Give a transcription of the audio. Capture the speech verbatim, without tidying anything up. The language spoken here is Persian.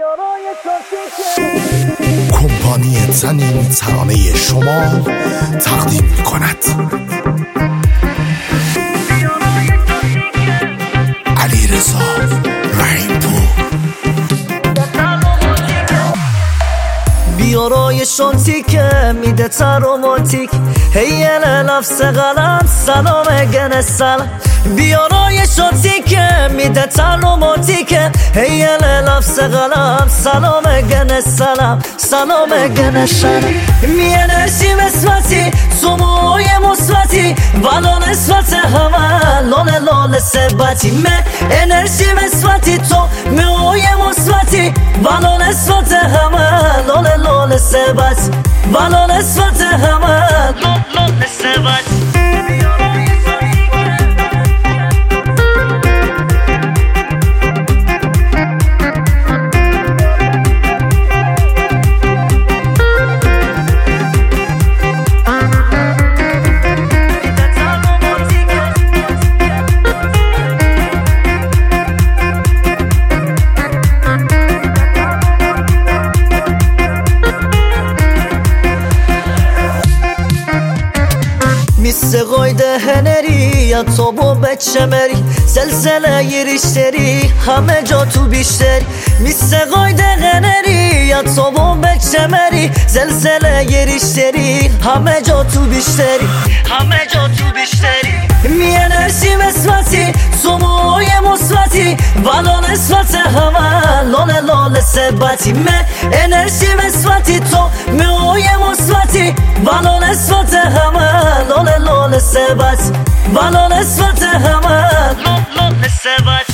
کمپانی زنین ترانه شما تقدیم می کند علیرضا رحیم‌پور. بیارای شانتیک میده تا رومانتیک هیل لفظ قلم سلام گنه سلام. بیارای شانتیک میده تا رومانتیک هیل لفظ قلم سلام گنه سلام سلام گنه سلام. می انرژی مثبتی سموی مثبتی والا نسبت همه لال لال ثبتی. می انرژی مثبتی تو موی مثبتی والا نسبت همه لال لال ثبتی والا نسبت همه لال لال ثبتی. سقایده هنری یا تو با بچه مری زلزله یریشتری همه جا تو بیشتری. می سقایده هنری یا تو با بچه مری زلزله یریشتری همه جا تو بیشتری همه جا تو بیشتری. می انرژی مثبتی سموی مثبتی والا نسبت همه لال لال ثبتی. می انرژی مثبتی تو موی مثبتی والا نسبت همه لال لال ثبت والا نسبت همه لال لال ثبت.